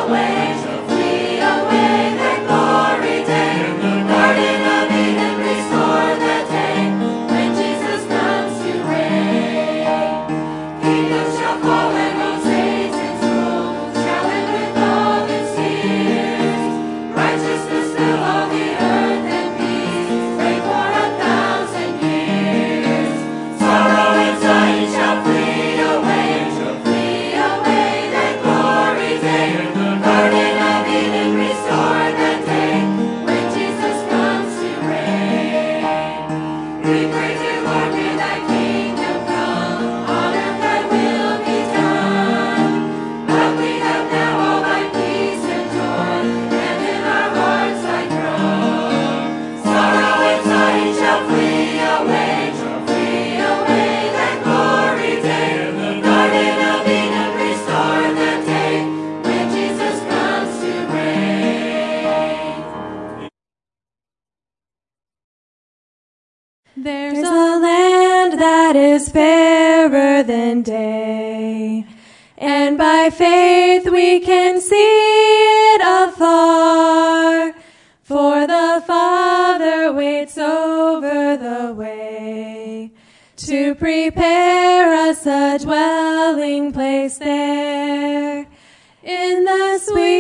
There's a land that is fairer than day, and by faith we can see it afar, for the Father waits over the way to prepare us a dwelling place there. In the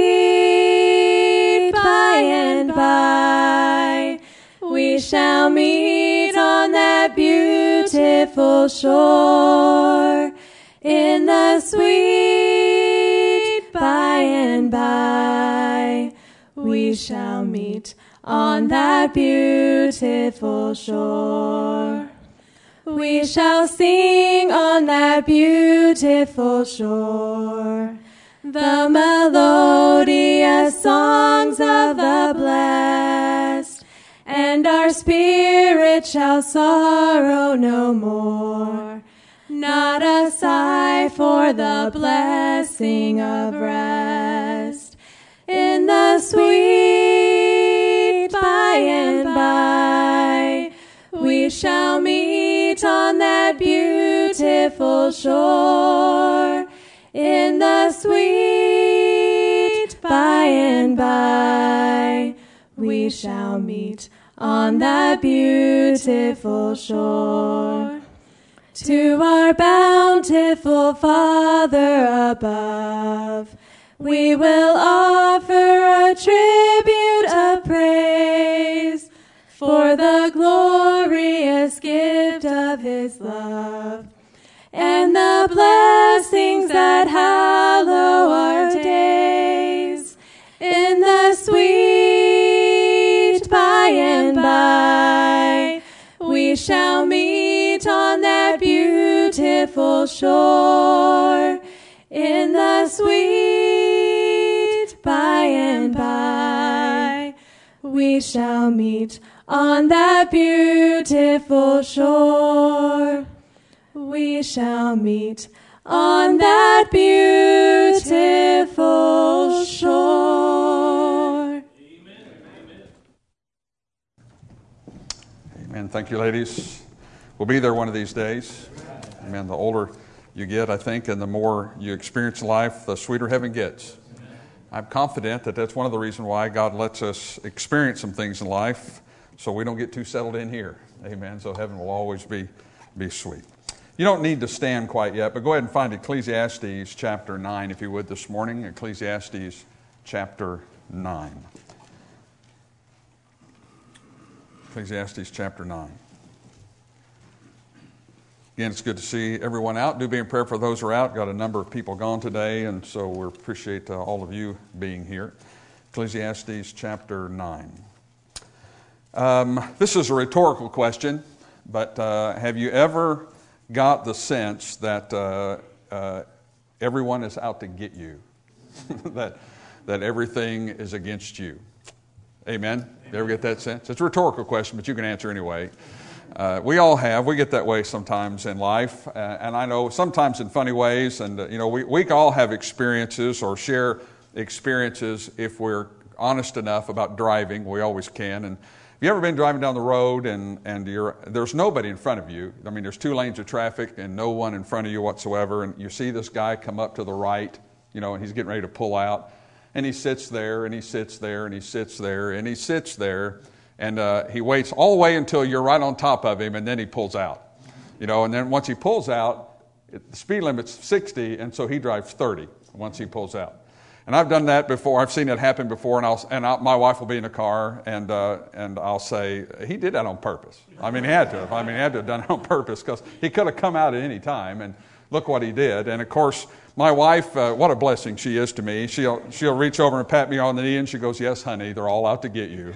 sweet by and by, we shall meet on that beautiful shore. In the sweet by and by, we shall meet on that beautiful shore. We shall sing on that beautiful shore the melodious songs of the blessed, and our spirit shall sorrow no more, not a sigh for the blessing of rest. In the sweet by and by, we shall meet on that beautiful shore. In the sweet by and by, we shall meet on that beautiful shore. To our bountiful Father above, we will offer a tribute of praise for the glorious gift of His love and the blessings that hallow our days. In the sweet by and by, we shall meet on that beautiful shore. In the sweet by and by, we shall meet on that beautiful shore. We shall meet on that beautiful shore. Amen. Thank you, ladies. We'll be there one of these days. Amen. The older you get, I think, and the more you experience life, the sweeter heaven gets. I'm confident that that's one of the reasons why God lets us experience some things in life so we don't get too settled in here. Amen. So heaven will always be sweet. You don't need to stand quite yet, but go ahead and find Ecclesiastes chapter 9, if you would, this morning. Ecclesiastes chapter 9. Ecclesiastes chapter 9. Again, it's good to see everyone out. Do be in prayer for those who are out. Got a number of people gone today, and so we appreciate all of you being here. Ecclesiastes chapter 9. This is a rhetorical question, but have you ever got the sense that everyone is out to get you, that everything is against you? Amen? You ever get that sense? It's a rhetorical question, but you can answer anyway. We all have. We get that way sometimes in life, and I know sometimes in funny ways, and we all have experiences or share experiences if we're honest enough about driving. We always can. And have you ever been driving down the road and there's nobody in front of you? I mean, there's 2 lanes of traffic and no one in front of you whatsoever, and you see this guy come up to the right, and he's getting ready to pull out, And he sits there, and he sits there, and he sits there, and he sits there, and he waits all the way until you're right on top of him, and then he pulls out. And then once he pulls out, the speed limit's 60, and so he drives 30 once he pulls out. And I've done that before. I've seen it happen before, and my wife will be in the car, and I'll say, he did that on purpose. He had to have. He had to have done it on purpose, because he could have come out at any time, and look what he did. And of course, my wife, what a blessing she is to me. She'll reach over and pat me on the knee, and she goes, "Yes, honey, they're all out to get you."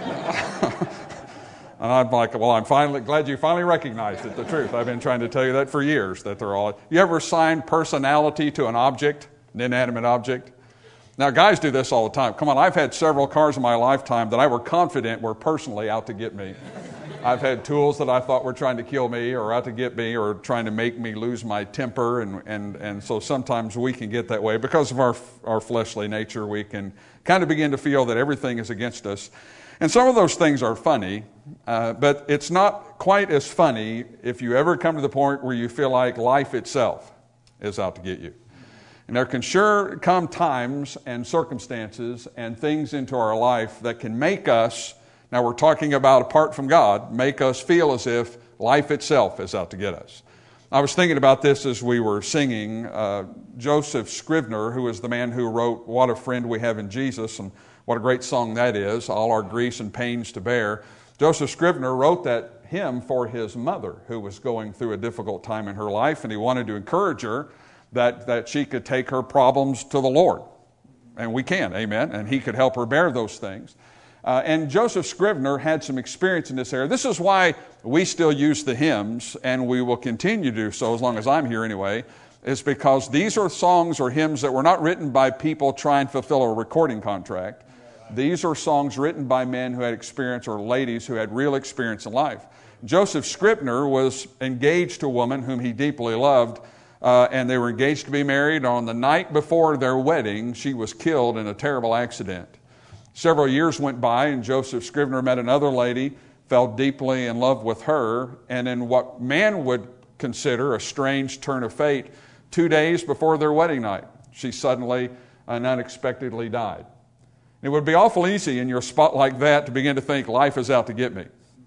And I'm like, well, I'm glad you finally recognized it, the truth. I've been trying to tell you that for years, that they're all. You ever assign personality to an object, an inanimate object? Now, guys do this all the time. Come on, I've had several cars in my lifetime that I were confident were personally out to get me. I've had tools that I thought were trying to kill me or out to get me or trying to make me lose my temper. And so sometimes we can get that way. Because of our fleshly nature, we can kind of begin to feel that everything is against us. And some of those things are funny, but it's not quite as funny if you ever come to the point where you feel like life itself is out to get you. And there can sure come times and circumstances and things into our life that can make us, now we're talking about apart from God, make us feel as if life itself is out to get us. I was thinking about this as we were singing. Joseph Scrivener, who is the man who wrote "What a Friend We Have in Jesus," and what a great song that is, "All Our Griefs and Pains to Bear." Joseph Scrivener wrote that hymn for his mother, who was going through a difficult time in her life, and he wanted to encourage her that she could take her problems to the Lord. And we can, amen, and he could help her bear those things. And Joseph Scrivener had some experience in this area. This is why we still use the hymns, and we will continue to do so as long as I'm here anyway, is because these are songs or hymns that were not written by people trying to fulfill a recording contract. These are songs written by men who had experience, or ladies who had real experience in life. Joseph Scrivener was engaged to a woman whom he deeply loved, and they were engaged to be married. On the night before their wedding, she was killed in a terrible accident. Several years went by, and Joseph Scrivener met another lady, fell deeply in love with her, and in what man would consider a strange turn of fate, 2 days before their wedding night, she suddenly and unexpectedly died. It would be awful easy in your spot like that to begin to think life is out to get me.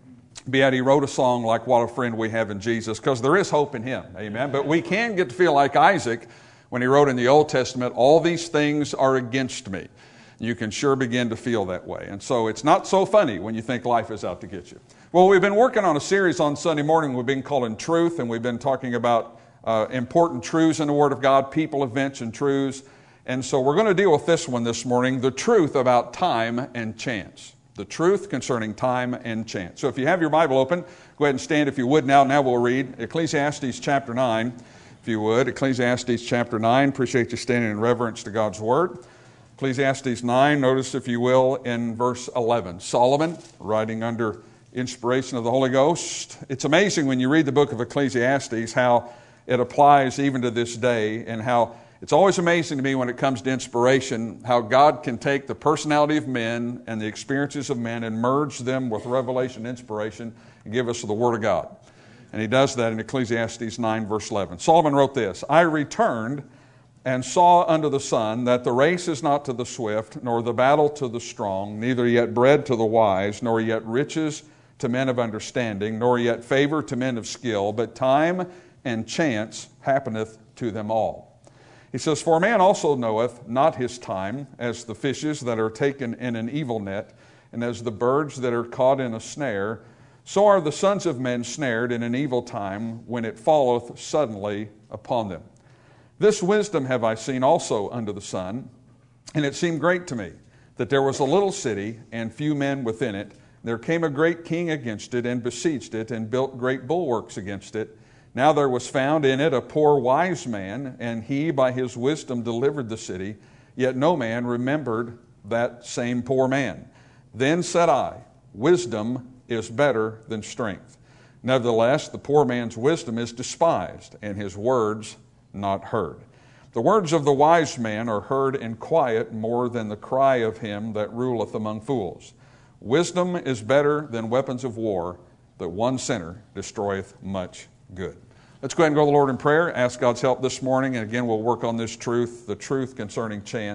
Yet he wrote a song like "What a Friend We Have in Jesus," because there is hope in him, amen. But we can get to feel like Isaac when he wrote in the Old Testament, "All these things are against me." You can sure begin to feel that way. And so it's not so funny when you think life is out to get you. Well, we've been working on a series on Sunday morning we've been calling Truth, and we've been talking about important truths in the Word of God, people, events, and truths. And so we're going to deal with this one this morning, the truth about time and chance. The truth concerning time and chance. So if you have your Bible open, go ahead and stand if you would now. Now we'll read Ecclesiastes chapter 9, if you would. Ecclesiastes chapter 9. Appreciate you standing in reverence to God's Word. Ecclesiastes 9, notice if you will, in verse 11. Solomon, writing under inspiration of the Holy Ghost. It's amazing when you read the book of Ecclesiastes how it applies even to this day, and how it's always amazing to me when it comes to inspiration how God can take the personality of men and the experiences of men and merge them with revelation and inspiration and give us the Word of God. And he does that in Ecclesiastes 9, verse 11. Solomon wrote this, "I returned and saw under the sun that the race is not to the swift, nor the battle to the strong, neither yet bread to the wise, nor yet riches to men of understanding, nor yet favor to men of skill, but time and chance happeneth to them all." He says, "For man also knoweth not his time, as the fishes that are taken in an evil net, and as the birds that are caught in a snare, so are the sons of men snared in an evil time, when it falleth suddenly upon them. This wisdom have I seen also under the sun, and it seemed great to me, that there was a little city, and few men within it. There came a great king against it, and besieged it, and built great bulwarks against it. Now there was found in it a poor wise man, and he by his wisdom delivered the city, yet no man remembered that same poor man. Then said I, wisdom is better than strength. Nevertheless, the poor man's wisdom is despised, and his words not heard. The words of the wise man are heard in quiet more than the cry of him that ruleth among fools. Wisdom is better than weapons of war, that one sinner destroyeth much good." Let's go ahead and go to the Lord in prayer, ask God's help this morning, and again we'll work on this truth, the truth concerning chance.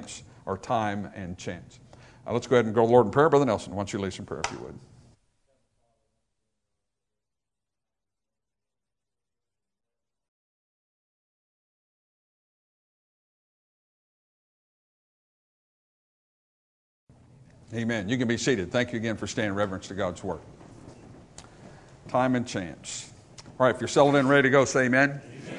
or time and chance. Let's go ahead and go to the Lord in prayer. Brother Nelson, why don't you lead some prayer if you would. Amen. You can be seated. Thank you again for staying in reverence to God's Word. Time and chance. All right, if you're settled in, ready to go, say amen.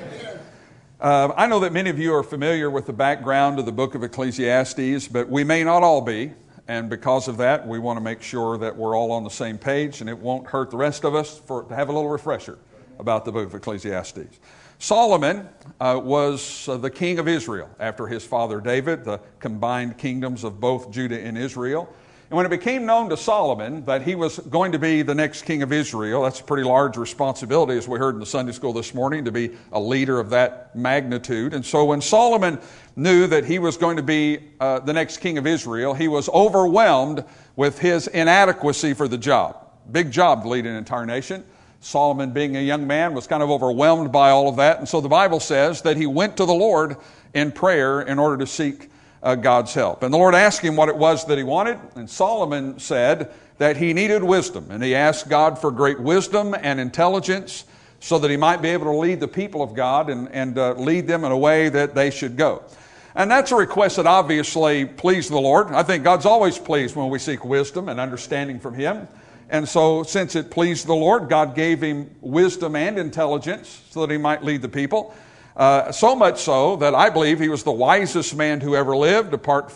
I know that many of you are familiar with the background of the book of Ecclesiastes, but we may not all be, and because of that, we want to make sure that we're all on the same page, and it won't hurt the rest of us to have a little refresher about the book of Ecclesiastes. Solomon was the king of Israel after his father David, the combined kingdoms of both Judah and Israel. And when it became known to Solomon that he was going to be the next king of Israel, that's a pretty large responsibility, as we heard in the Sunday school this morning, to be a leader of that magnitude. And so when Solomon knew that he was going to be the next king of Israel, he was overwhelmed with his inadequacy for the job. Big job to lead an entire nation. Solomon, being a young man, was kind of overwhelmed by all of that. And so the Bible says that he went to the Lord in prayer in order to seek God's help. And the Lord asked him what it was that he wanted, and Solomon said that he needed wisdom. And he asked God for great wisdom and intelligence so that he might be able to lead the people of God and lead them in a way that they should go. And that's a request that obviously pleased the Lord. I think God's always pleased when we seek wisdom and understanding from Him. And so since it pleased the Lord, God gave him wisdom and intelligence so that he might lead the people. So much so that I believe he was the wisest man who ever lived, apart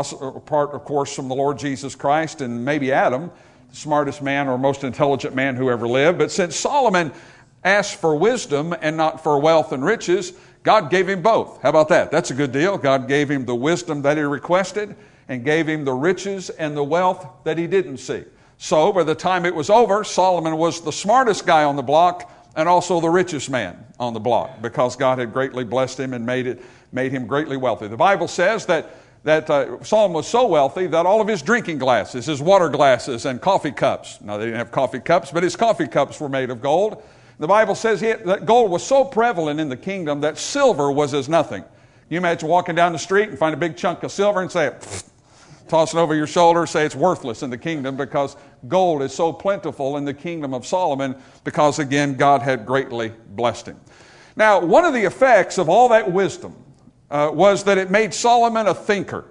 of course from the Lord Jesus Christ and maybe Adam, the smartest man or most intelligent man who ever lived. But since Solomon asked for wisdom and not for wealth and riches, God gave him both. How about that? That's a good deal. God gave him the wisdom that he requested and gave him the riches and the wealth that he didn't seek. So by the time it was over, Solomon was the smartest guy on the block and also the richest man on the block, because God had greatly blessed him and made him greatly wealthy. The Bible says that Solomon was so wealthy that all of his drinking glasses, his water glasses and coffee cups, now they didn't have coffee cups, but his coffee cups were made of gold. The Bible says that gold was so prevalent in the kingdom that silver was as nothing. Can you imagine walking down the street and find a big chunk of silver and say, toss it over your shoulder, say it's worthless in the kingdom, because gold is so plentiful in the kingdom of Solomon, because again, God had greatly blessed him. Now, one of the effects of all that wisdom was that it made Solomon a thinker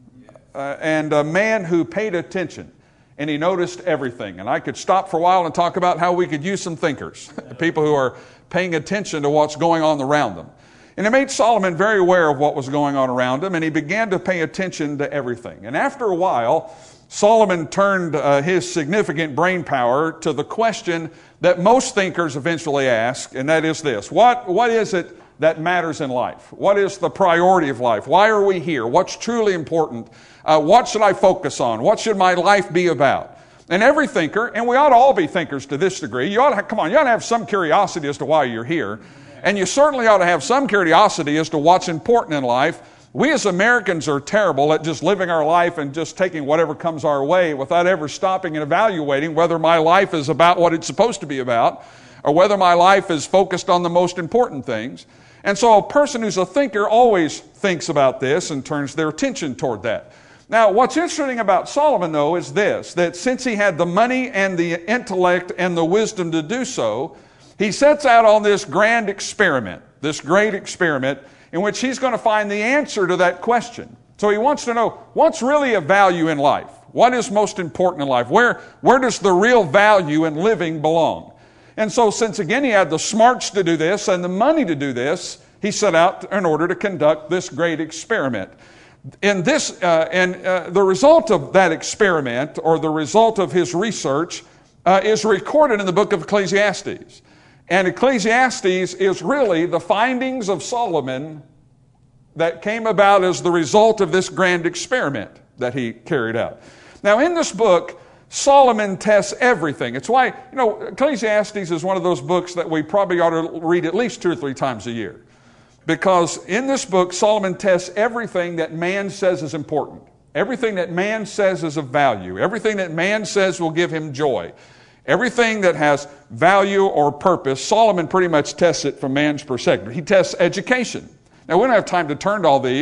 and a man who paid attention, and he noticed everything. And I could stop for a while and talk about how we could use some thinkers, people who are paying attention to what's going on around them. And it made Solomon very aware of what was going on around him, and he began to pay attention to everything. And after a while, Solomon turned his significant brain power to the question that most thinkers eventually ask, and that is this: what is it that matters in life? What is the priority of life? Why are we here? What's truly important? What should I focus on? What should my life be about? And every thinker, and we ought to all be thinkers to this degree, you ought to have some curiosity as to why you're here. And you certainly ought to have some curiosity as to what's important in life. We as Americans are terrible at just living our life and just taking whatever comes our way without ever stopping and evaluating whether my life is about what it's supposed to be about, or whether my life is focused on the most important things. And so a person who's a thinker always thinks about this and turns their attention toward that. Now, what's interesting about Solomon, though, is this: that since he had the money and the intellect and the wisdom to do so, he sets out on this grand experiment, this great experiment, in which he's going to find the answer to that question. So he wants to know what's really of value in life. What is most important in life? Where does the real value in living belong? And so since, again, he had the smarts to do this and the money to do this, he set out in order to conduct this great experiment. And the result of that experiment, or the result of his research, is recorded in the book of Ecclesiastes. And Ecclesiastes is really the findings of Solomon that came about as the result of this grand experiment that he carried out. Now, in this book, Solomon tests everything. It's why, Ecclesiastes is one of those books that we probably ought to read at least 2 or 3 times a year. Because in this book, Solomon tests everything that man says is important. Everything that man says is of value. Everything that man says will give him joy. Everything that has value or purpose, Solomon pretty much tests it from man's perspective. He tests education. Now, we don't have time to turn to all these,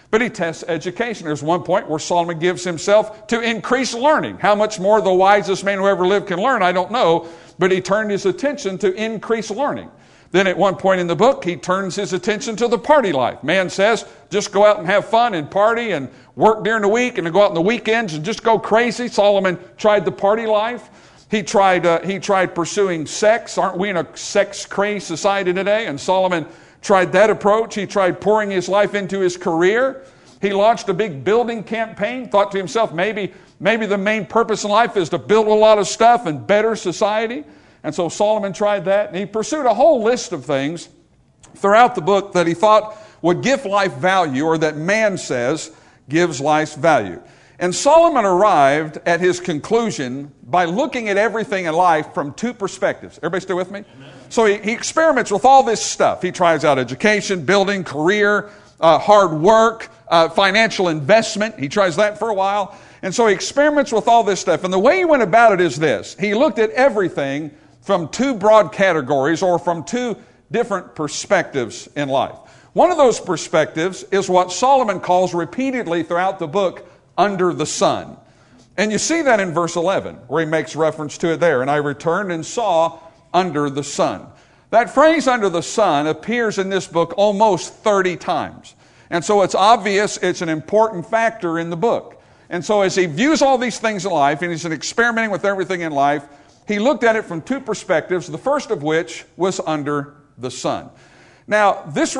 But he tests education. There's one point where Solomon gives himself to increase learning. How much more the wisest man who ever lived can learn, I don't know. But he turned his attention to increase learning. Then at one point in the book, he turns his attention to the party life. Man says, just go out and have fun and party and work during the week and then go out on the weekends and just go crazy. Solomon tried the party life. He tried pursuing sex. Aren't we in a sex-crazed society today? And Solomon tried that approach. He tried pouring his life into his career. He launched a big building campaign, thought to himself, maybe the main purpose in life is to build a lot of stuff and better society. And so Solomon tried that, and he pursued a whole list of things throughout the book that he thought would give life value, or that man says gives life value. And Solomon arrived at his conclusion by looking at everything in life from two perspectives. Everybody still with me? Amen. So he experiments with all this stuff. He tries out education, building, career, hard work, financial investment. He tries that for a while. And so he experiments with all this stuff. And the way he went about it is this. He looked at everything from two broad categories, or from two different perspectives in life. One of those perspectives is what Solomon calls repeatedly throughout the book, under the sun. And you see that in verse 11, where he makes reference to it there. And I returned and saw under the sun. That phrase, under the sun, appears in this book almost 30 times. And so it's obvious it's an important factor in the book. And so as he views all these things in life, and he's experimenting with everything in life, he looked at it from two perspectives, the first of which was under the sun. Now, this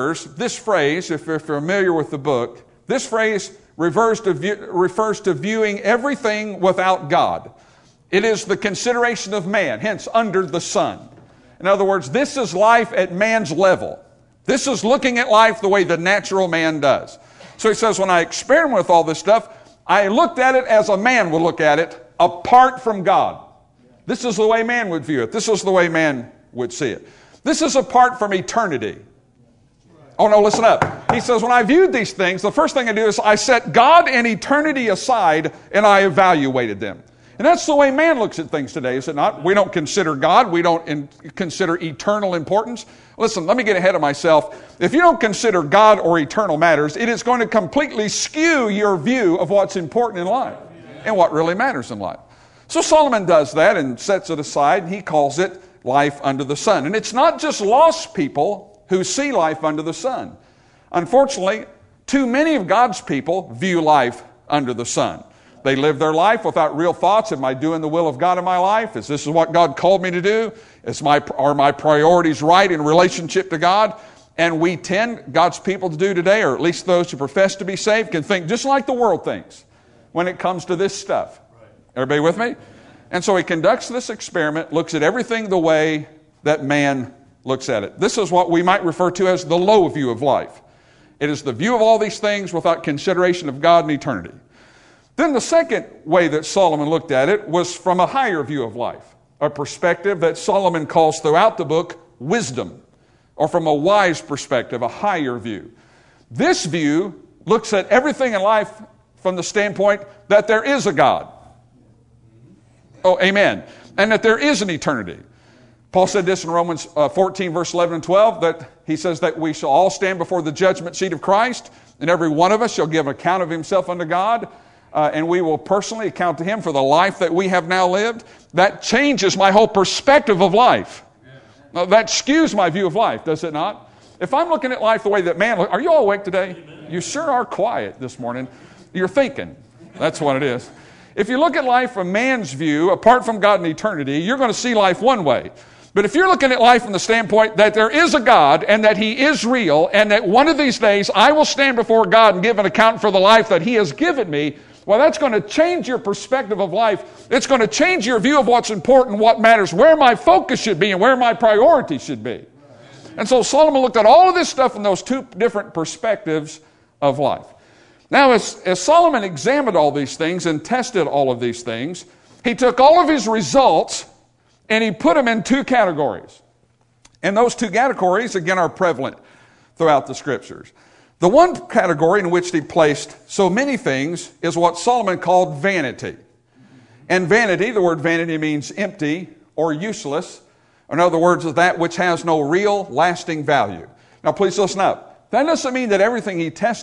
phrase, if you're familiar with the book, this phrase refers to viewing everything without God. It is the consideration of man, hence under the sun. In other words, this is life at man's level. This is looking at life the way the natural man does. So he says, when I experiment with all this stuff, I looked at it as a man would look at it, apart from God. This is the way man would view it. This is the way man would see it. This is apart from eternity. Oh no, listen up. He says, when I viewed these things, the first thing I do is I set God and eternity aside and I evaluated them. And that's the way man looks at things today, is it not? We don't consider God. We don't consider eternal importance. Listen, let me get ahead of myself. If you don't consider God or eternal matters, it is going to completely skew your view of what's important in life and what really matters in life. So Solomon does that and sets it aside. He calls it life under the sun. And it's not just lost people who see life under the sun. Unfortunately, too many of God's people view life under the sun. They live their life without real thoughts. Am I doing the will of God in my life? Is this what God called me to do? Are my priorities right in relationship to God? And we tend, God's people to do today, or at least those who profess to be saved, can think just like the world thinks when it comes to this stuff. Everybody with me? And so he conducts this experiment, looks at everything the way that man looks at it. This is what we might refer to as the low view of life. It is the view of all these things without consideration of God and eternity. Then the second way that Solomon looked at it was from a higher view of life, a perspective that Solomon calls throughout the book wisdom, or from a wise perspective, a higher view. This view looks at everything in life from the standpoint that there is a God. Oh, amen. And that there is an eternity. Paul said this in Romans 14, verse 11 and 12, that he says that we shall all stand before the judgment seat of Christ, and every one of us shall give account of himself unto God, and we will personally account to him for the life that we have now lived. That changes my whole perspective of life. Now, that skews my view of life, does it not? If I'm looking at life the way that man looks, are you all awake today? Amen. You sure are quiet this morning. You're thinking. That's what it is. If you look at life from man's view, apart from God and eternity, you're going to see life one way. But if you're looking at life from the standpoint that there is a God and that he is real and that one of these days I will stand before God and give an account for the life that he has given me, well, that's going to change your perspective of life. It's going to change your view of what's important, what matters, where my focus should be and where my priorities should be. And so Solomon looked at all of this stuff in those two different perspectives of life. Now, as Solomon examined all these things and tested all of these things, he took all of his results and he put them in two categories. And those two categories, again, are prevalent throughout the Scriptures. The one category in which he placed so many things is what Solomon called vanity. And vanity, the word vanity means empty or useless. In other words, that which has no real lasting value. Now please listen up. That doesn't mean that everything he tested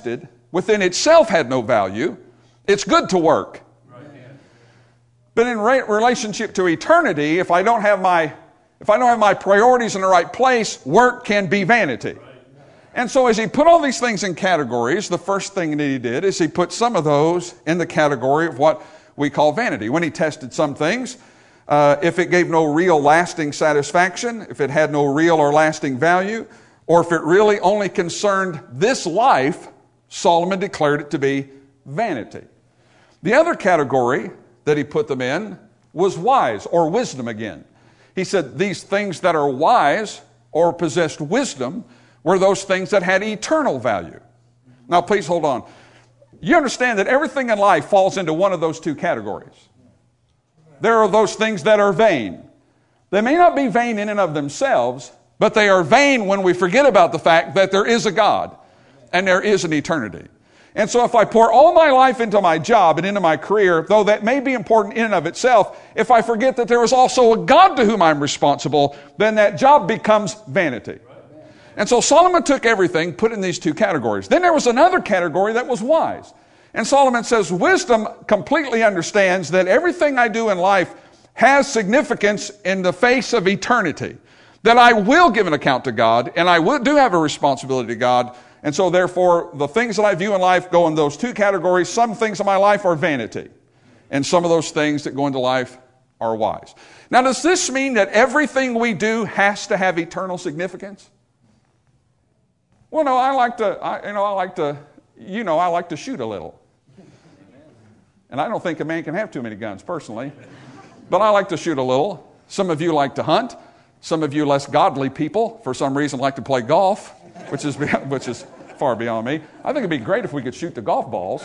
within itself had no value. It's good to work. But in relationship to eternity, if I don't have my priorities in the right place, work can be vanity. And so as he put all these things in categories, the first thing that he did is he put some of those in the category of what we call vanity. When he tested some things, if it gave no real lasting satisfaction, if it had no real or lasting value, or if it really only concerned this life, Solomon declared it to be vanity. The other category that he put them in was wise, or wisdom again. He said these things that are wise or possessed wisdom were those things that had eternal value. Now please hold on. You understand that everything in life falls into one of those two categories. There are those things that are vain. They may not be vain in and of themselves, but they are vain when we forget about the fact that there is a God and there is an eternity. And so if I pour all my life into my job and into my career, though that may be important in and of itself, if I forget that there is also a God to whom I'm responsible, then that job becomes vanity. And so Solomon took everything, put it in these two categories. Then there was another category that was wise. And Solomon says, wisdom completely understands that everything I do in life has significance in the face of eternity. That I will give an account to God, and I do have a responsibility to God. And so therefore, the things that I view in life go in those two categories. Some things in my life are vanity, and some of those things that go into life are wise. Now, does this mean that everything we do has to have eternal significance? Well, no, I like to shoot a little. And I don't think a man can have too many guns, personally. But I like to shoot a little. Some of you like to hunt. Some of you less godly people, for some reason, like to play golf, which is far beyond me. I think it'd be great if we could shoot the golf balls.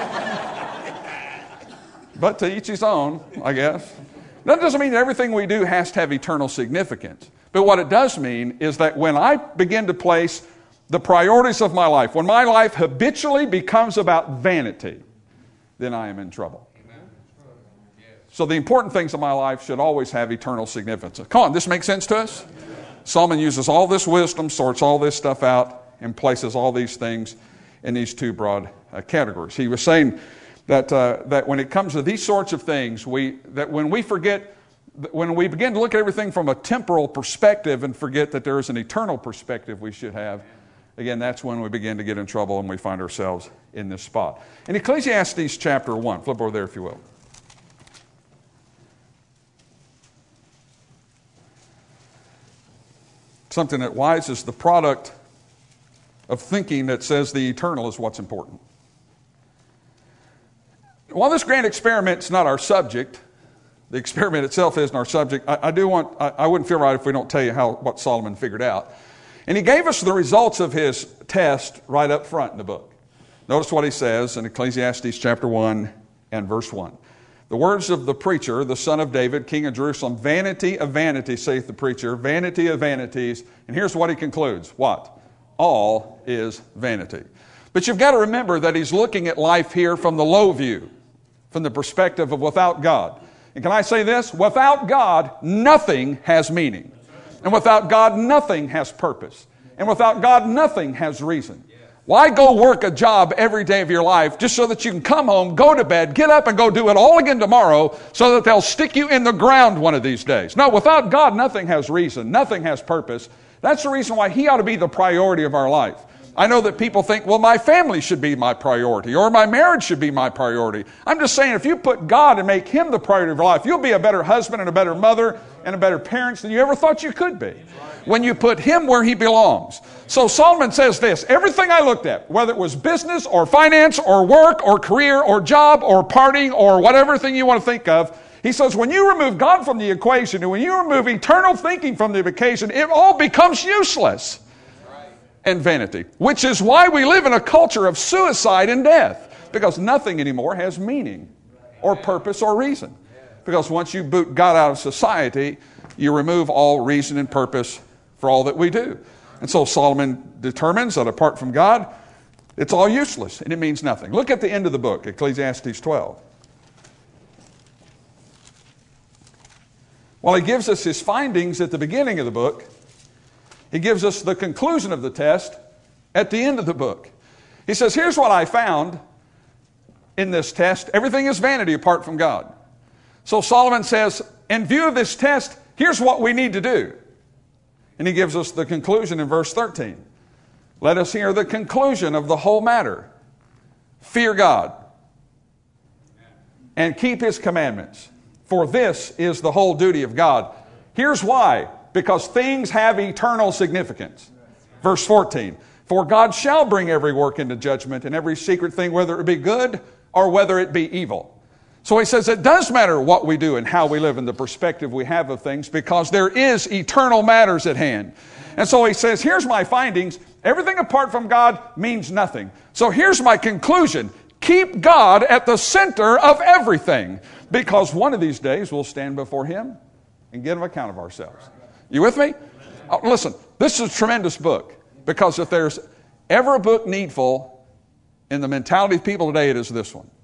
But to each his own, I guess. That doesn't mean that everything we do has to have eternal significance. But what it does mean is that when I begin to place the priorities of my life, when my life habitually becomes about vanity, then I am in trouble. So the important things in my life should always have eternal significance. Come on, this makes sense to us? Solomon uses all this wisdom, sorts all this stuff out, and places all these things in these two broad categories. He was saying that when it comes to these sorts of things, when we begin to look at everything from a temporal perspective and forget that there is an eternal perspective we should have, again, that's when we begin to get in trouble and we find ourselves in this spot. In Ecclesiastes chapter 1, flip over there if you will. Something that wise is the product of thinking that says the eternal is what's important. While this grand experiment's not our subject, the experiment itself isn't our subject, I wouldn't feel right if we don't tell you what Solomon figured out. And he gave us the results of his test right up front in the book. Notice what he says in Ecclesiastes chapter 1 and verse 1. The words of the preacher, the son of David, king of Jerusalem, vanity of vanities, saith the preacher, vanity of vanities. And here's what he concludes. What? All is vanity. But you've got to remember that he's looking at life here from the low view, from the perspective of without God. And can I say this? Without God, nothing has meaning. And without God, nothing has purpose. And without God, nothing has reason. Why go work a job every day of your life just so that you can come home, go to bed, get up and go do it all again tomorrow so that they'll stick you in the ground one of these days? No, without God, nothing has reason. Nothing has purpose. That's the reason why He ought to be the priority of our life. I know that people think, well, my family should be my priority or my marriage should be my priority. I'm just saying if you put God and make Him the priority of your life, you'll be a better husband and a better mother and a better parent than you ever thought you could be when you put Him where He belongs. So Solomon says this, everything I looked at, whether it was business or finance or work or career or job or partying or whatever thing you want to think of, he says when you remove God from the equation and when you remove eternal thinking from the equation, it all becomes useless and vanity, which is why we live in a culture of suicide and death, because nothing anymore has meaning or purpose or reason. Because once you boot God out of society, you remove all reason and purpose for all that we do. And so Solomon determines that apart from God, it's all useless and it means nothing. Look at the end of the book, Ecclesiastes 12. While he gives us his findings at the beginning of the book, he gives us the conclusion of the test at the end of the book. He says, here's what I found in this test. Everything is vanity apart from God. So Solomon says, in view of this test, here's what we need to do. And he gives us the conclusion in verse 13. Let us hear the conclusion of the whole matter. Fear God and keep His commandments, for this is the whole duty of God. Here's why. Because things have eternal significance. Verse 14. For God shall bring every work into judgment and every secret thing, whether it be good or whether it be evil. So he says it does matter what we do and how we live and the perspective we have of things, because there is eternal matters at hand. And so he says, here's my findings. Everything apart from God means nothing. So here's my conclusion. Keep God at the center of everything, because one of these days we'll stand before Him and give Him account of ourselves. You with me? Oh, listen, this is a tremendous book, because if there's ever a book needful in the mentality of people today, it is this one.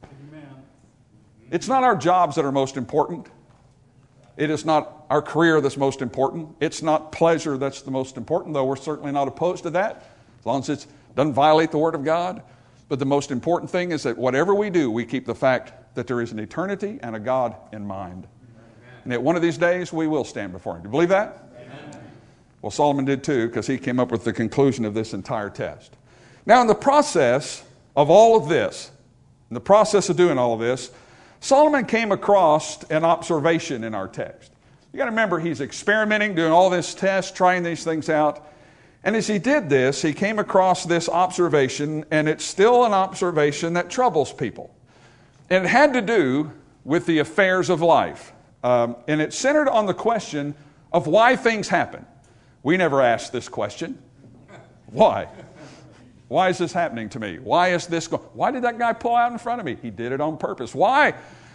It's not our jobs that are most important. It is not our career that's most important. It's not pleasure that's the most important, though we're certainly not opposed to that, as long as it doesn't violate the Word of God. But the most important thing is that whatever we do, we keep the fact that there is an eternity and a God in mind. And that one of these days we will stand before Him. Do you believe that? Amen. Well, Solomon did too, because he came up with the conclusion of this entire test. Now, in the process of all of this, in the process of doing all of this, Solomon came across an observation in our text. You got to remember, he's experimenting, doing all this tests, trying these things out. And as he did this, he came across this observation, and it's still an observation that troubles people. And it had to do with the affairs of life. And it centered on the question of why things happen. We never asked this question. Why? Why is this happening to me? Why is this why did that guy pull out in front of me? He did it on purpose. Why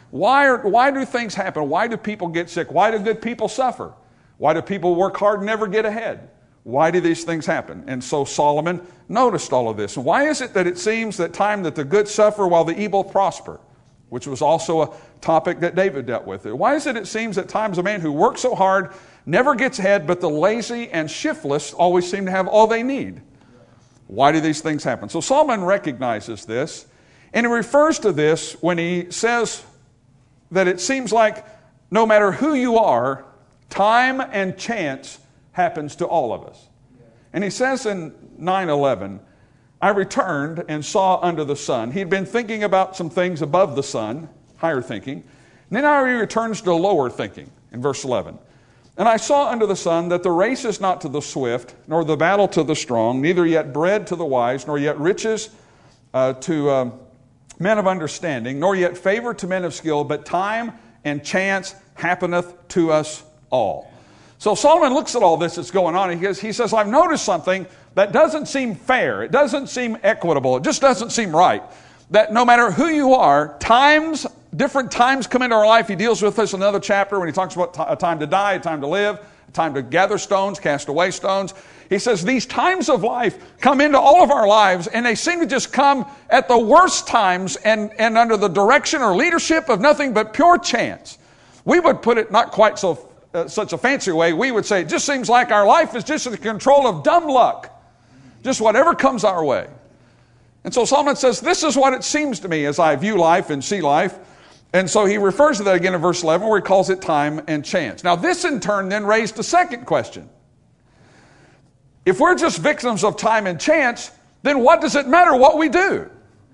do things happen? Why do people get sick? Why do good people suffer? Why do people work hard and never get ahead? Why do these things happen? And so Solomon noticed all of this. And why is it that it seems that the good suffer while the evil prosper? Which was also a topic that David dealt with. Why is it seems at times a man who works so hard never gets ahead, but the lazy and shiftless always seem to have all they need? Why do these things happen? So Solomon recognizes this, and he refers to this when he says that it seems like no matter who you are, time and chance happens to all of us. And he says in 9:11, I returned and saw under the sun. He'd been thinking about some things above the sun, higher thinking. And then now he returns to lower thinking in verse 11. And I saw under the sun that the race is not to the swift, nor the battle to the strong, neither yet bread to the wise, nor yet riches to men of understanding, nor yet favor to men of skill, but time and chance happeneth to us all. So Solomon looks at all this that's going on, and he says, I've noticed something that doesn't seem fair. It doesn't seem equitable. It just doesn't seem right. That no matter who you are, different times come into our life. He deals with this in another chapter when he talks about a time to die, a time to live, a time to gather stones, cast away stones. He says these times of life come into all of our lives, and they seem to just come at the worst times and under the direction or leadership of nothing but pure chance. We would put it not quite such a fancy way. We would say it just seems like our life is just in the control of dumb luck. Just whatever comes our way. And so Solomon says, this is what it seems to me as I view life and see life. And so he refers to that again in verse 11 where he calls it time and chance. Now this in turn then raised a second question. If we're just victims of time and chance, then what does it matter what we do?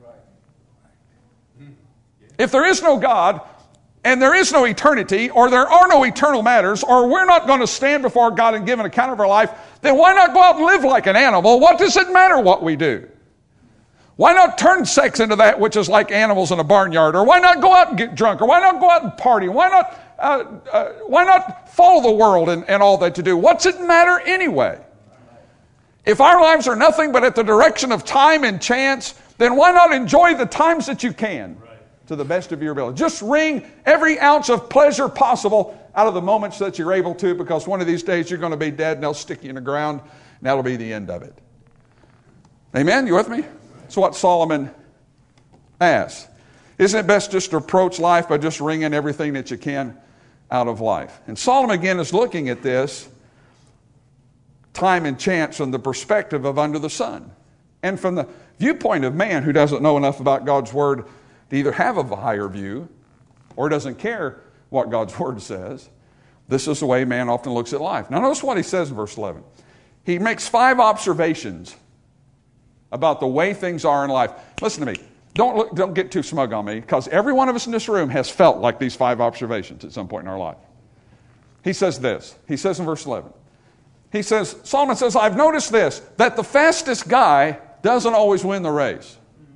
If there is no God, and there is no eternity, or there are no eternal matters, or we're not going to stand before God and give an account of our life, then why not go out and live like an animal? What does it matter what we do? Why not turn sex into that which is like animals in a barnyard? Or why not go out and get drunk? Or why not go out and party? Why not follow the world and all that to do? What's it matter anyway? If our lives are nothing but at the direction of time and chance, then why not enjoy the times that you can to the best of your ability? Just wring every ounce of pleasure possible out of the moments that you're able to, because one of these days you're going to be dead and they'll stick you in the ground, and that'll be the end of it. Amen? You with me? That's what Solomon asks. Isn't it best just to approach life by just wringing everything that you can out of life? And Solomon again is looking at this time and chance from the perspective of under the sun. And from the viewpoint of man who doesn't know enough about God's Word to either have a higher view or doesn't care what God's Word says, this is the way man often looks at life. Now notice what he says in verse 11. He makes 5 observations about the way things are in life. Listen to me. Don't get too smug on me, because every one of us in this room has felt like these 5 observations at some point in our life. He says this. He says in verse 11. He says, Solomon says, I've noticed this, that the fastest guy doesn't always win the race.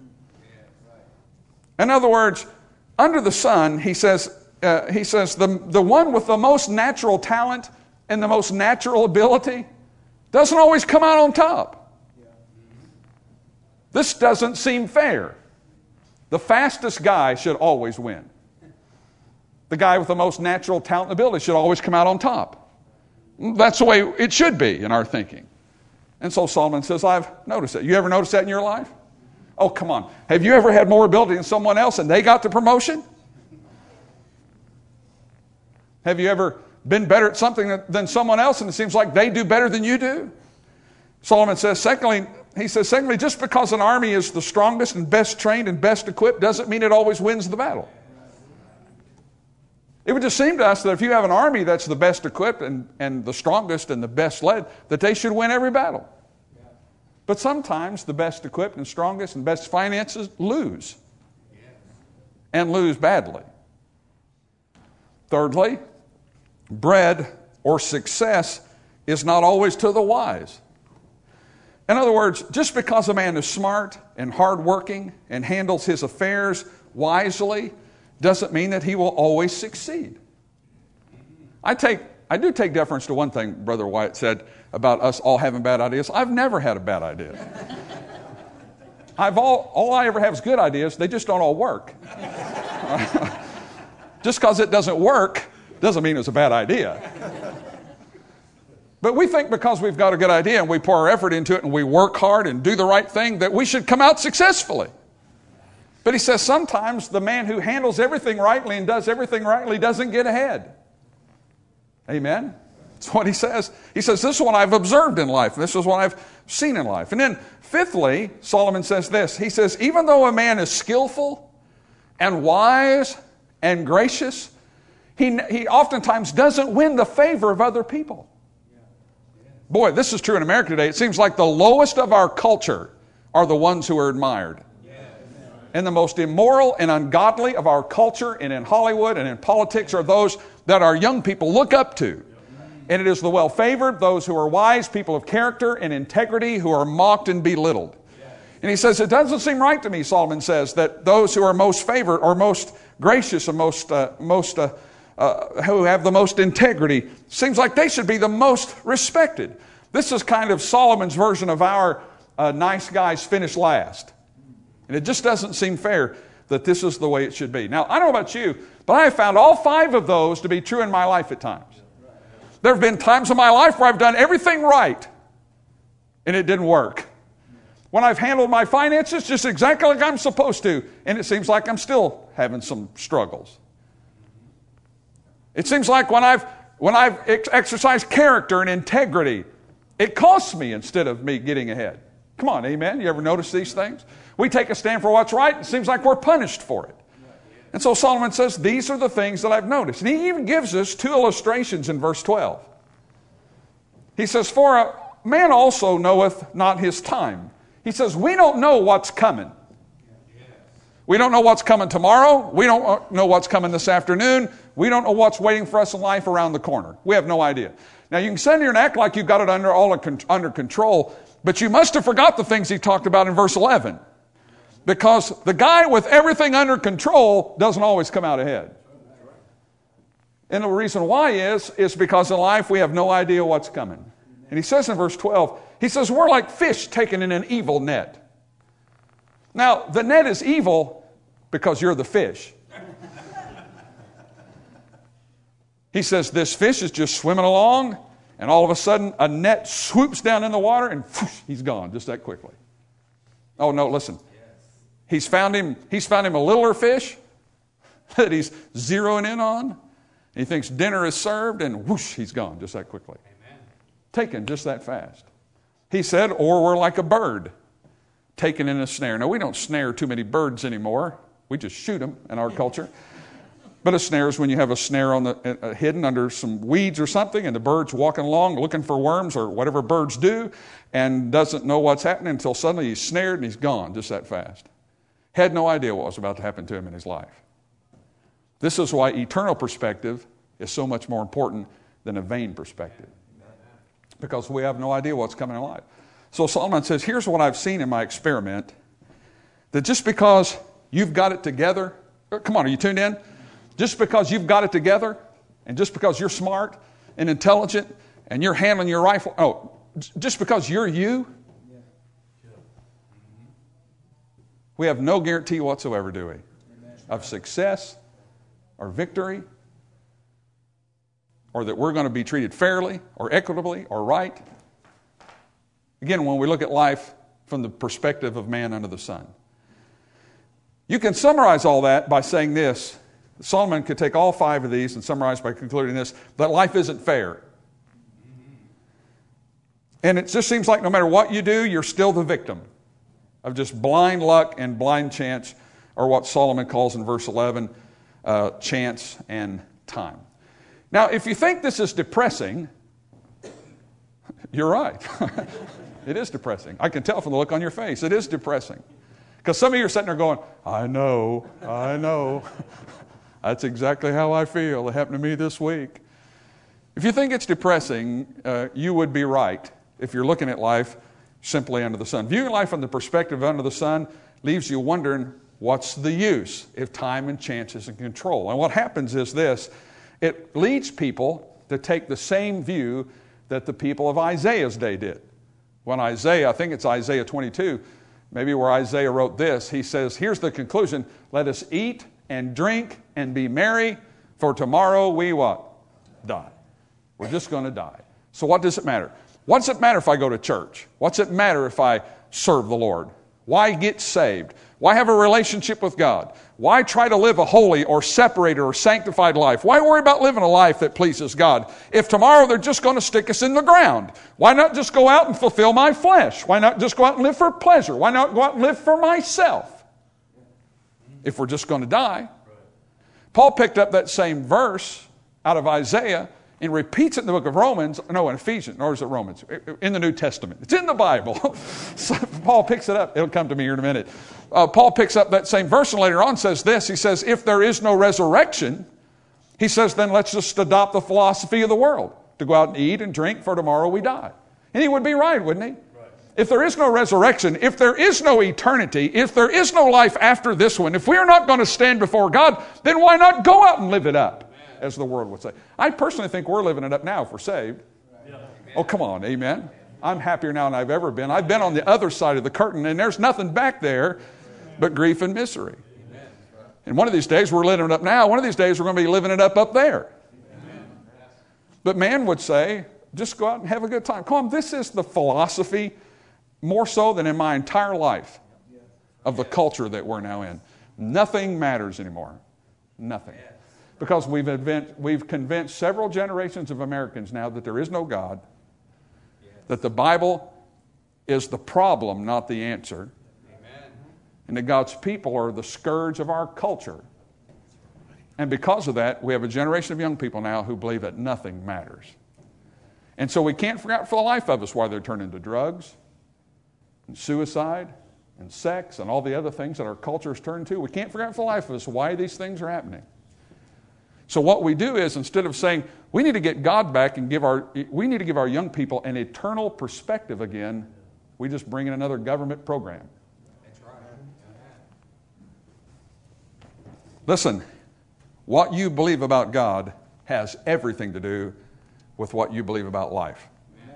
In other words, under the sun, he says the one with the most natural talent and the most natural ability doesn't always come out on top. This doesn't seem fair. The fastest guy should always win. The guy with the most natural talent and ability should always come out on top. That's the way it should be in our thinking. And so Solomon says, I've noticed it. You ever noticed that in your life? Oh, come on. Have you ever had more ability than someone else and they got the promotion? Have you ever been better at something than someone else and it seems like they do better than you do? Solomon says, secondly, just because an army is the strongest and best trained and best equipped doesn't mean it always wins the battle. It would just seem to us that if you have an army that's the best equipped and the strongest and the best led, that they should win every battle. But sometimes the best equipped and strongest and best finances lose. And lose badly. Thirdly, bread or success is not always to the wise. In other words, just because a man is smart and hardworking and handles his affairs wisely doesn't mean that he will always succeed. I do take deference to one thing Brother Wyatt said about us all having bad ideas. I've never had a bad idea. All I ever have is good ideas. They just don't all work. Just because it doesn't work doesn't mean it's a bad idea. But we think because we've got a good idea and we pour our effort into it and we work hard and do the right thing that we should come out successfully. But he says sometimes the man who handles everything rightly and does everything rightly doesn't get ahead. Amen? That's what he says. He says, this is what I've observed in life. This is what I've seen in life. And then fifthly, Solomon says this. He says, even though a man is skillful and wise and gracious, he oftentimes doesn't win the favor of other people. Boy, this is true in America today. It seems like the lowest of our culture are the ones who are admired. And the most immoral and ungodly of our culture and in Hollywood and in politics are those that our young people look up to. And it is the well-favored, those who are wise, people of character and integrity who are mocked and belittled. And he says, it doesn't seem right to me, Solomon says, that those who are most favored or most gracious and who have the most integrity, seems like they should be the most respected. This is kind of Solomon's version of our nice guys finish last. And it just doesn't seem fair that this is the way it should be. Now, I don't know about you, but I have found all 5 of those to be true in my life at times. There have been times in my life where I've done everything right, and it didn't work. When I've handled my finances just exactly like I'm supposed to, and it seems like I'm still having some struggles. It seems like when I've exercised character and integrity, it costs me instead of me getting ahead. Come on, amen? You ever notice these things? We take a stand for what's right, it seems like we're punished for it. And so Solomon says, these are the things that I've noticed. And he even gives us 2 illustrations in verse 12. He says, for a man also knoweth not his time. He says, we don't know what's coming. We don't know what's coming tomorrow. We don't know what's coming this afternoon. We don't know what's waiting for us in life around the corner. We have no idea. Now, you can sit here and act like you've got it under control, but you must have forgot the things he talked about in verse 11. Because the guy with everything under control doesn't always come out ahead. And the reason why is because in life we have no idea what's coming. And he says in verse 12, he says, we're like fish taken in an evil net. Now, the net is evil because you're the fish. He says this fish is just swimming along, and all of a sudden a net swoops down in the water, and whoosh, he's gone just that quickly. Oh, no, listen. He's found him a littler fish that he's zeroing in on. He thinks dinner is served, and whoosh, he's gone just that quickly. Amen. Taken just that fast. He said, or we're like a bird taken in a snare. Now, we don't snare too many birds anymore. We just shoot them in our culture. But a snare is when you have a snare on the hidden under some weeds or something, and the bird's walking along looking for worms or whatever birds do, and doesn't know what's happening until suddenly he's snared and he's gone just that fast. Had no idea what was about to happen to him in his life. This is why eternal perspective is so much more important than a vain perspective. Because we have no idea what's coming in life. So Solomon says, here's what I've seen in my experiment, that just because you've got it together, come on, are you tuned in? Just because you've got it together, and just because you're smart and intelligent, and you're handling your rifle, just because you're you, we have no guarantee whatsoever, do we? Of success or victory, or that we're going to be treated fairly or equitably or right. Again, when we look at life from the perspective of man under the sun. You can summarize all that by saying this. Solomon could take all 5 of these and summarize by concluding this, that life isn't fair. And it just seems like no matter what you do, you're still the victim of just blind luck and blind chance, or what Solomon calls in verse 11, chance and time. Now, if you think this is depressing, you're right. It is depressing. I can tell from the look on your face. It is depressing. Because some of you are sitting there going, I know. That's exactly how I feel. It happened to me this week. If you think it's depressing, you would be right if you're looking at life simply under the sun. Viewing life from the perspective under the sun leaves you wondering, what's the use if time and chance is in control? And what happens is this. It leads people to take the same view that the people of Isaiah's day did. When Isaiah, I think it's Isaiah 22, maybe where Isaiah wrote this, he says, here's the conclusion, let us eat and drink and be merry, for tomorrow we what? Die. We're just going to die. So what does it matter? What does it matter if I go to church? What's it matter if I serve the Lord? Why get saved? Why have a relationship with God? Why try to live a holy or separated or sanctified life? Why worry about living a life that pleases God? If tomorrow they're just going to stick us in the ground, why not just go out and fulfill my flesh? Why not just go out and live for pleasure? Why not go out and live for myself? If we're just going to die. Paul picked up that same verse out of Isaiah and repeats it in the book of Romans, no, in Ephesians, or is it Romans? In the New Testament. It's in the Bible. So Paul picks it up. It'll come to me here in a minute. Paul picks up that same verse and later on says this. He says, if there is no resurrection, he says, then let's just adopt the philosophy of the world, to go out and eat and drink, for tomorrow we die. And he would be right, wouldn't he? Right. If there is no resurrection, if there is no eternity, if there is no life after this one, if we are not going to stand before God, then why not go out and live it up? As the world would say. I personally think we're living it up now if we're saved. Yeah. Oh, come on, amen. I'm happier now than I've ever been. I've been on the other side of the curtain, and there's nothing back there but grief and misery. Amen. And one of these days we're living it up now. One of these days we're going to be living it up there. Amen. But man would say, just go out and have a good time. Come on, this is the philosophy, more so than in my entire life, of the culture that we're now in. Nothing matters anymore. Nothing. Because we've convinced several generations of Americans now that there is no God, that the Bible is the problem, not the answer, and that God's people are the scourge of our culture. And because of that, we have a generation of young people now who believe that nothing matters. And so we can't figure out for the life of us why they're turning to drugs and suicide and sex and all the other things that our culture has turned to. We can't figure out for the life of us why these things are happening. So what we do is, instead of saying we need to get God back and we need to give our young people an eternal perspective again, we just bring in another government program. That's right. Listen, what you believe about God has everything to do with what you believe about life.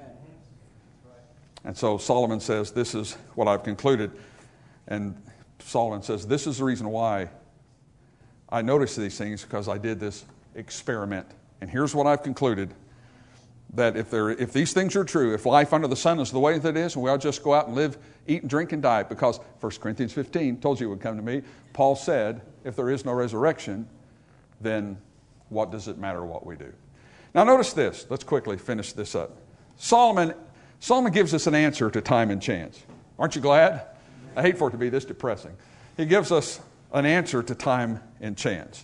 And so Solomon says, this is what I've concluded. And Solomon says, this is the reason why I noticed these things, because I did this experiment. And here's what I've concluded, that if these things are true, if life under the sun is the way that it is, and we ought to just go out and live, eat and drink and die, because 1 Corinthians 15 told you it would come to me. Paul said, if there is no resurrection, then what does it matter what we do? Now notice this. Let's quickly finish this up. Solomon gives us an answer to time and chance. Aren't you glad? I hate for it to be this depressing. He gives us an answer to time and chance.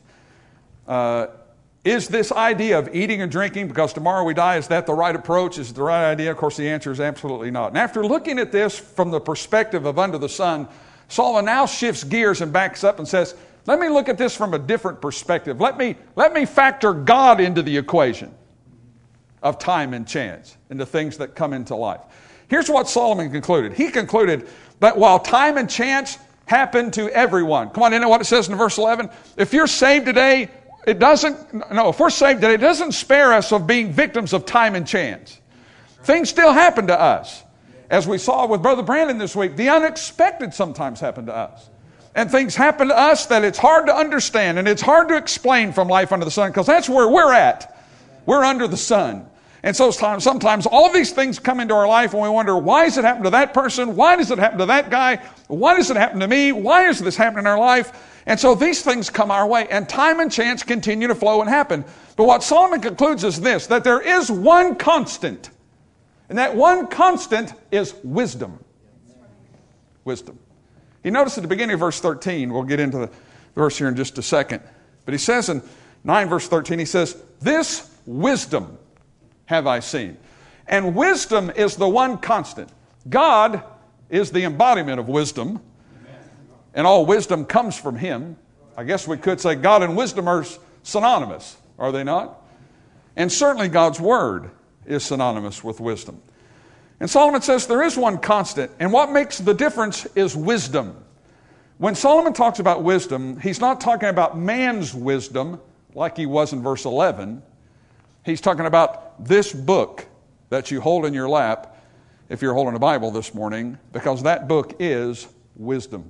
Is this idea of eating and drinking because tomorrow we die, is that the right approach? Is it the right idea? Of course, the answer is absolutely not. And after looking at this from the perspective of under the sun, Solomon now shifts gears and backs up and says, let me look at this from a different perspective. Let me factor God into the equation of time and chance, into things that come into life. Here's what Solomon concluded. He concluded that while time and chance happen to everyone. Come on, you know what it says in verse 11? If you're saved today, if we're saved today, it doesn't spare us of being victims of time and chance. Things still happen to us. As we saw with Brother Brandon this week, the unexpected sometimes happen to us. And things happen to us that it's hard to understand and it's hard to explain from life under the sun, because that's where we're at. We're under the sun. And so sometimes all of these things come into our life and we wonder, why does it happen to that person? Why does it happen to that guy? Why does it happen to me? Why is this happening in our life? And so these things come our way, and time and chance continue to flow and happen. But what Solomon concludes is this, that there is one constant. And that one constant is wisdom. Wisdom. You notice at the beginning of verse 13, we'll get into the verse here in just a second. But he says in 9 verse 13, he says, this wisdom have I seen. And wisdom is the one constant. God is the embodiment of wisdom. And all wisdom comes from Him. I guess we could say God and wisdom are synonymous, are they not? And certainly God's Word is synonymous with wisdom. And Solomon says there is one constant, and what makes the difference is wisdom. When Solomon talks about wisdom, he's not talking about man's wisdom like he was in verse 11. He's talking about this book that you hold in your lap, if you're holding a Bible this morning, because that book is wisdom.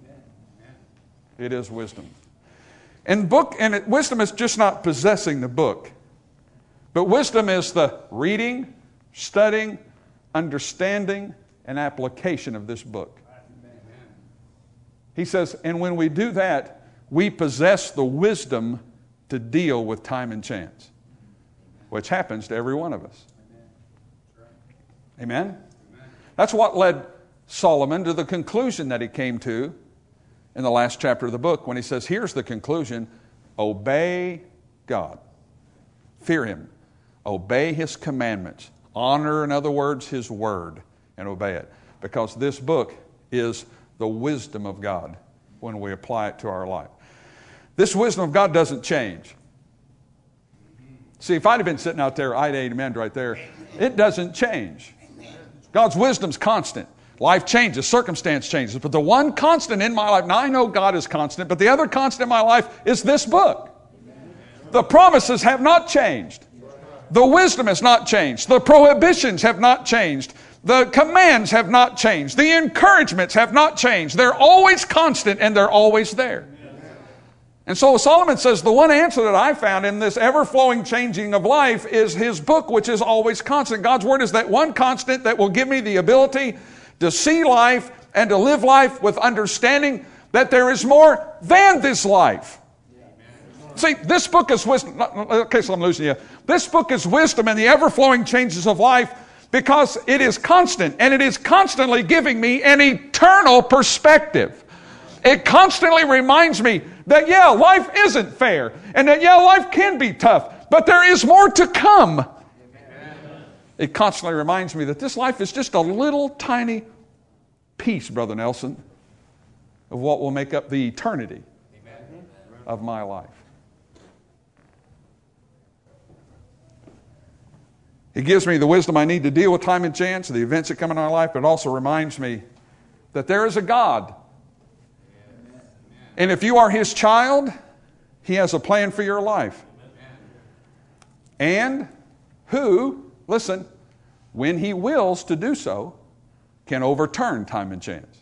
It is wisdom. And wisdom is just not possessing the book. But wisdom is the reading, studying, understanding, and application of this book. He says, and when we do that, we possess the wisdom to deal with time and chance, which happens to every one of us. Amen? That's what led Solomon to the conclusion that he came to in the last chapter of the book, when he says, here's the conclusion: obey God. Fear Him. Obey His commandments. Honor, in other words, His word, and obey it. Because this book is the wisdom of God when we apply it to our life. This wisdom of God doesn't change. See, if I'd have been sitting out there, I'd amen right there. It doesn't change. God's wisdom's constant. Life changes, circumstance changes. But the one constant in my life, now I know God is constant, but the other constant in my life is this book. The promises have not changed. The wisdom has not changed. The prohibitions have not changed. The commands have not changed. The encouragements have not changed. They're always constant and they're always there. And so Solomon says the one answer that I found in this ever-flowing changing of life is his book, which is always constant. God's word is that one constant that will give me the ability to see life and to live life with understanding that there is more than this life. See, this book is wisdom. Okay, so I'm losing you. This book is wisdom and the ever-flowing changes of life because it is constant, and it is constantly giving me an eternal perspective. It constantly reminds me that, life isn't fair, and that, life can be tough, but there is more to come. Amen. It constantly reminds me that this life is just a little tiny piece, Brother Nelson, of what will make up the eternity of my life. He gives me the wisdom I need to deal with time and chance, the events that come in our life, but it also reminds me that there is a God. And if you are His child, He has a plan for your life. And who, listen, when He wills to do so, can overturn time and chance.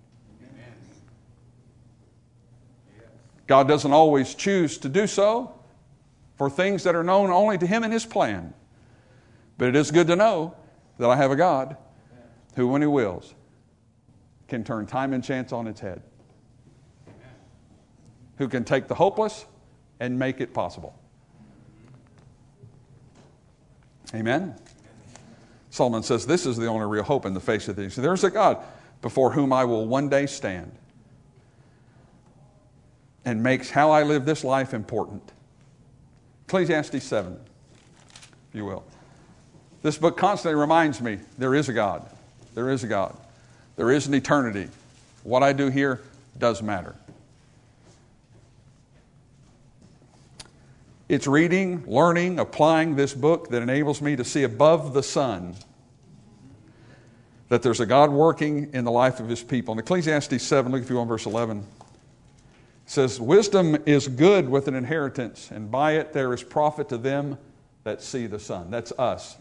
God doesn't always choose to do so for things that are known only to Him and His plan. But it is good to know that I have a God who, when He wills, can turn time and chance on its head. Who can take the hopeless and make it possible. Amen? Solomon says this is the only real hope in the face of things. There's a God. before whom I will one day stand, and makes how I live this life important. Ecclesiastes 7, if you will. This book constantly reminds me there is a God. There is a God. There is an eternity. What I do here does matter. It's reading, learning, applying this book that enables me to see above the sun that there's a God working in the life of His people. In Ecclesiastes 7, look if you want, verse 11. It says, wisdom is good with an inheritance, and by it there is profit to them that see the sun. That's us.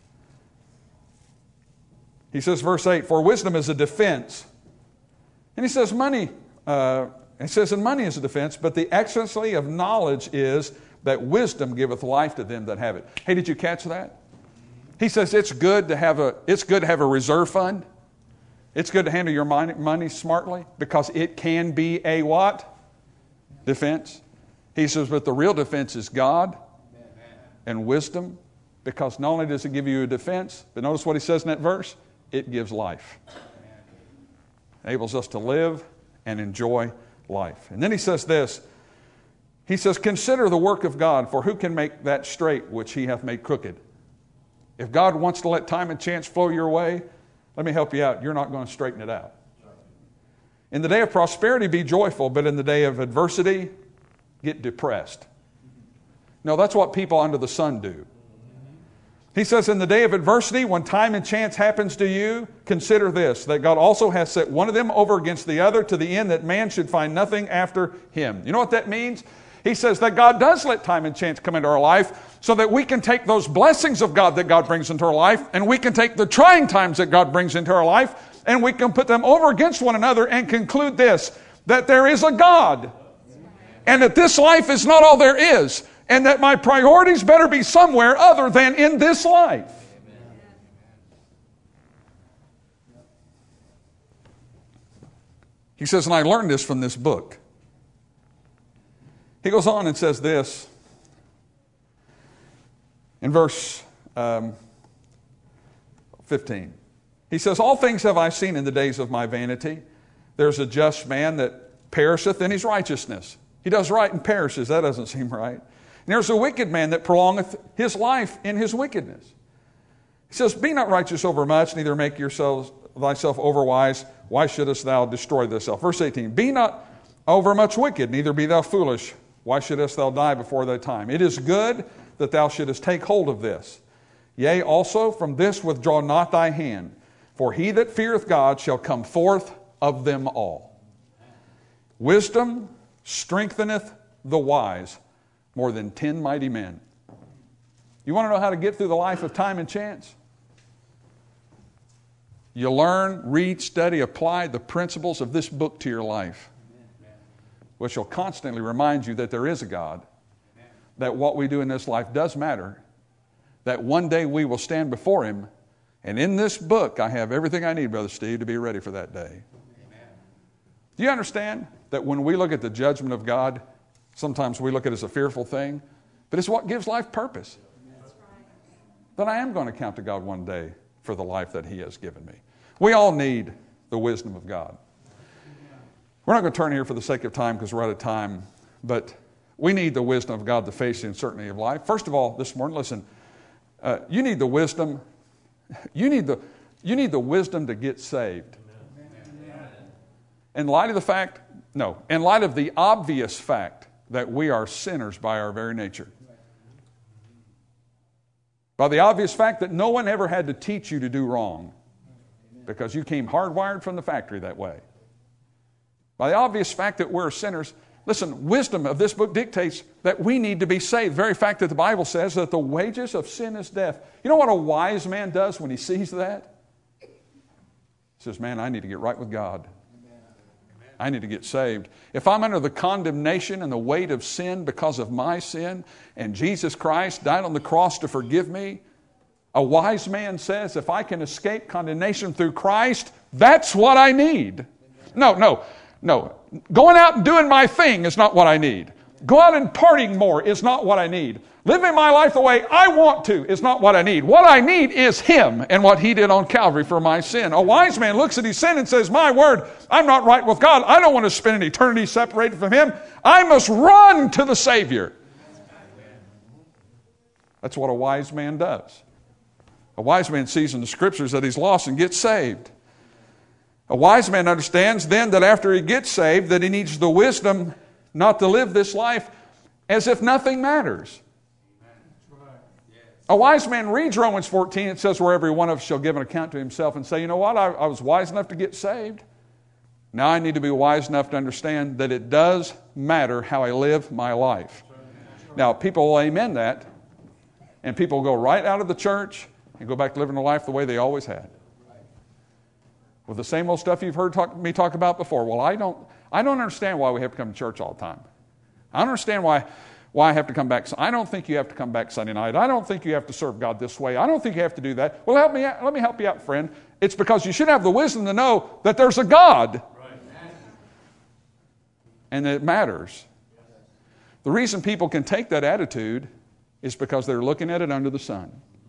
He says, verse 8, for wisdom is a defense. And he says, and money is a defense, but the excellency of knowledge is that wisdom giveth life to them that have it. Hey, did you catch that? He says it's good to have a reserve fund. It's good to handle your money smartly because it can be a what? Defense. He says, but the real defense is God and wisdom, because not only does it give you a defense, but notice what he says in that verse, it gives life. Enables us to live and enjoy life. And then he says this, he says, consider the work of God, for who can make that straight which He hath made crooked? If God wants to let time and chance flow your way, let me help you out. You're not going to straighten it out. In the day of prosperity, be joyful, but in the day of adversity, get depressed. No, that's what people under the sun do. He says, in the day of adversity, when time and chance happens to you, consider this, that God also has set one of them over against the other to the end that man should find nothing after him. You know what that means? He says that God does let time and chance come into our life so that we can take those blessings of God that God brings into our life, and we can take the trying times that God brings into our life, and we can put them over against one another and conclude this, that there is a God, and that this life is not all there is, and that my priorities better be somewhere other than in this life. He says, and I learned this from this book. He goes on and says this in verse 15. He says, all things have I seen in the days of my vanity. There's a just man that perisheth in his righteousness. He does right and perishes. That doesn't seem right. And there's a wicked man that prolongeth his life in his wickedness. He says, be not righteous over much, neither make thyself overwise. Why shouldest thou destroy thyself? Verse 18, be not over much wicked, neither be thou foolish. Why shouldest thou die before thy time? It is good that thou shouldest take hold of this. Yea, also from this withdraw not thy hand. For he that feareth God shall come forth of them all. Wisdom strengtheneth the wise more than 10 mighty men. You want to know how to get through the life of time and chance? You learn, read, study, apply the principles of this book to your life, which will constantly remind you that there is a God, that what we do in this life does matter, that one day we will stand before Him, and in this book I have everything I need, Brother Steve, to be ready for that day. Amen. Do you understand that when we look at the judgment of God, sometimes we look at it as a fearful thing, but it's what gives life purpose? That I am going to count to God one day for the life that He has given me. We all need the wisdom of God. We're not going to turn here for the sake of time because we're out of time, but we need the wisdom of God to face the uncertainty of life. First of all, this morning, listen, you need the wisdom. You need the wisdom to get saved. In light of the obvious fact that we are sinners by our very nature. By the obvious fact that no one ever had to teach you to do wrong because you came hardwired from the factory that way. By the obvious fact that we're sinners, listen, wisdom of this book dictates that we need to be saved. The very fact that the Bible says that the wages of sin is death. You know what a wise man does when he sees that? He says, man, I need to get right with God. I need to get saved. If I'm under the condemnation and the weight of sin because of my sin, and Jesus Christ died on the cross to forgive me, a wise man says, if I can escape condemnation through Christ, that's what I need. No. Going out and doing my thing is not what I need. go out and partying more is not what I need. Living my life the way I want to is not what I need. What I need is Him and what He did on Calvary for my sin. A wise man looks at his sin and says, my word, I'm not right with God. I don't want to spend an eternity separated from Him. I must run to the Savior. That's what a wise man does. A wise man sees in the Scriptures that he's lost and gets saved. A wise man understands then that after he gets saved, that he needs the wisdom not to live this life as if nothing matters. A wise man reads Romans 14. It says, where every one of us shall give an account to himself and say, you know what, I was wise enough to get saved. Now I need to be wise enough to understand that it does matter how I live my life. Now, people will amen that, and people go right out of the church and go back to living their life the way they always had. With the same old stuff you've heard me talk about before. Well, I don't understand why we have to come to church all the time. I don't understand why I have to come back. I don't think you have to come back Sunday night. I don't think you have to serve God this way. I don't think you have to do that. Well, let me help you out, friend. It's because you should have the wisdom to know that there's a God. And that it matters. The reason people can take that attitude is because they're looking at it under the sun.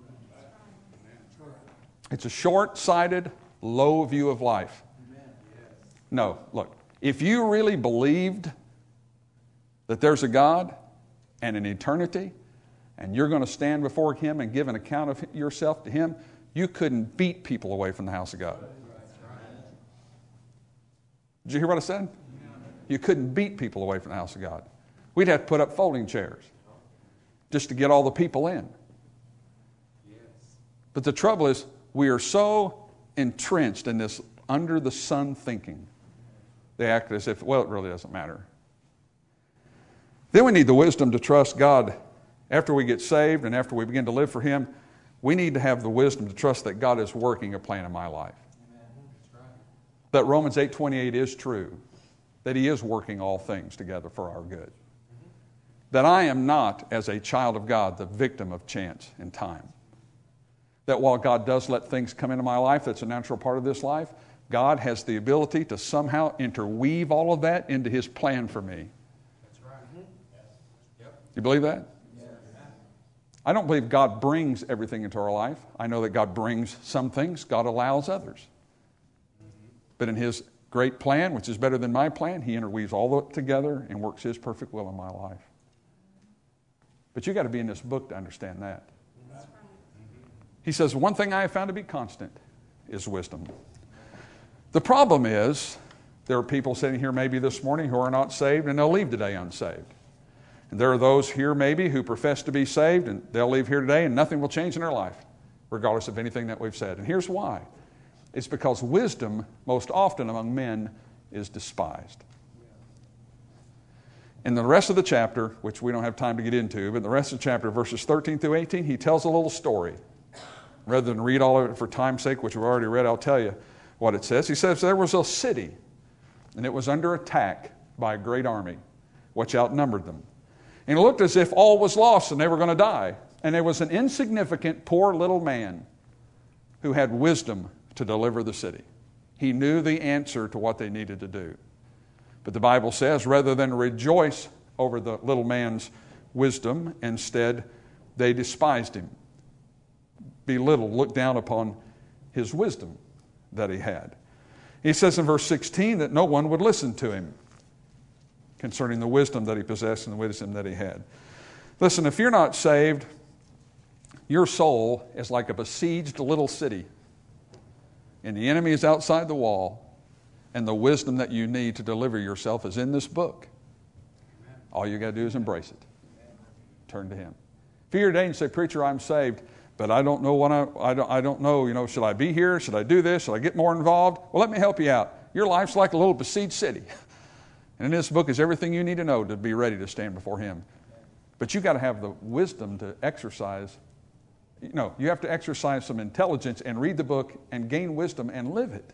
It's a short-sighted, low view of life. No, look, if you really believed that there's a God and an eternity, and you're going to stand before Him and give an account of yourself to Him, you couldn't beat people away from the house of God. Did you hear what I said? You couldn't beat people away from the house of God. We'd have to put up folding chairs just to get all the people in. But the trouble is, we are so entrenched in this under the sun thinking. They act as if, well, it really doesn't matter. Then we need the wisdom to trust God. After we get saved and after we begin to live for Him, we need to have the wisdom to trust that God is working a plan in my life. That Romans 8:28 is true. That He is working all things together for our good. That I am not, as a child of God, the victim of chance and time. That while God does let things come into my life, that's a natural part of this life, God has the ability to somehow interweave all of that into His plan for me. That's right. You believe that? Yeah. I don't believe God brings everything into our life. I know that God brings some things, God allows others. But in His great plan, which is better than my plan, He interweaves all of it together and works His perfect will in my life. But you've got to be in this book to understand that. He says, one thing I have found to be constant is wisdom. The problem is, there are people sitting here maybe this morning who are not saved, and they'll leave today unsaved. And there are those here maybe who profess to be saved, and they'll leave here today, and nothing will change in their life, regardless of anything that we've said. And here's why. It's because wisdom, most often among men, is despised. In the rest of the chapter, which we don't have time to get into, but in the rest of the chapter, verses 13 through 18, he tells a little story. Rather than read all of it for time's sake, which we've already read, I'll tell you what it says. He says, there was a city, and it was under attack by a great army, which outnumbered them. And it looked as if all was lost and they were going to die. And there was an insignificant, poor little man who had wisdom to deliver the city. He knew the answer to what they needed to do. But the Bible says, rather than rejoice over the little man's wisdom, instead they despised him, belittled, looked down upon his wisdom that he had. He says in verse 16 that no one would listen to him concerning the wisdom that he possessed and the wisdom that he had. Listen, if you're not saved, your soul is like a besieged little city, and the enemy is outside the wall, and the wisdom that you need to deliver yourself is in this book. All you got to do is embrace it. Turn to Him. If you're here today and you say, preacher, I'm saved, but I don't know what I don't know, should I be here? Should I do this? Should I get more involved? Well, let me help you out. Your life's like a little besieged city. And in this book is everything you need to know to be ready to stand before Him. But you've got to have the wisdom to exercise. You have to exercise some intelligence and read the book and gain wisdom and live it.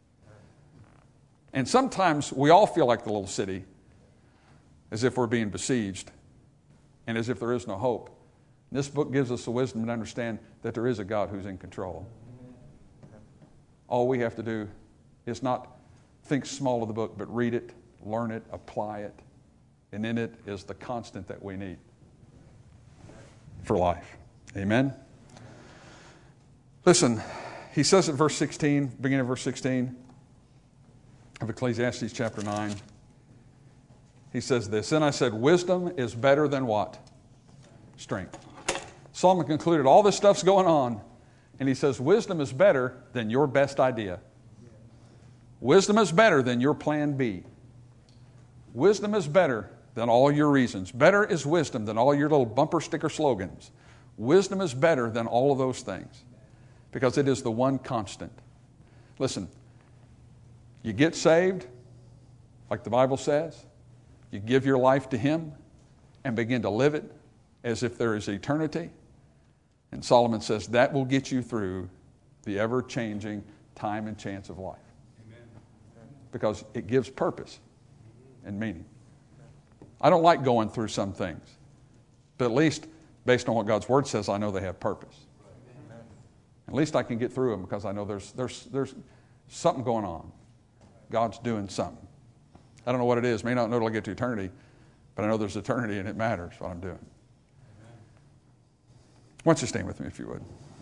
And sometimes we all feel like the little city, as if we're being besieged and as if there is no hope. This book gives us the wisdom to understand that there is a God who's in control. All we have to do is not think small of the book, but read it, learn it, apply it, and in it is the constant that we need for life. Amen? Listen, he says at verse 16, beginning of verse 16 of Ecclesiastes chapter 9, he says this, "Then I said, wisdom is better than what? Strength." Solomon concluded all this stuff's going on, and he says, wisdom is better than your best idea. Wisdom is better than your plan B. Wisdom is better than all your reasons. Better is wisdom than all your little bumper sticker slogans. Wisdom is better than all of those things because it is the one constant. Listen, you get saved, like the Bible says, you give your life to Him and begin to live it as if there is eternity. And Solomon says that will get you through the ever-changing time and chance of life. Amen. Because it gives purpose and meaning. I don't like going through some things, but at least based on what God's Word says, I know they have purpose. Amen. At least I can get through them because I know there's something going on. God's doing something. I don't know what it is. May not know till I get to eternity, but I know there's eternity and it matters what I'm doing. Why don't you stand with me if you would?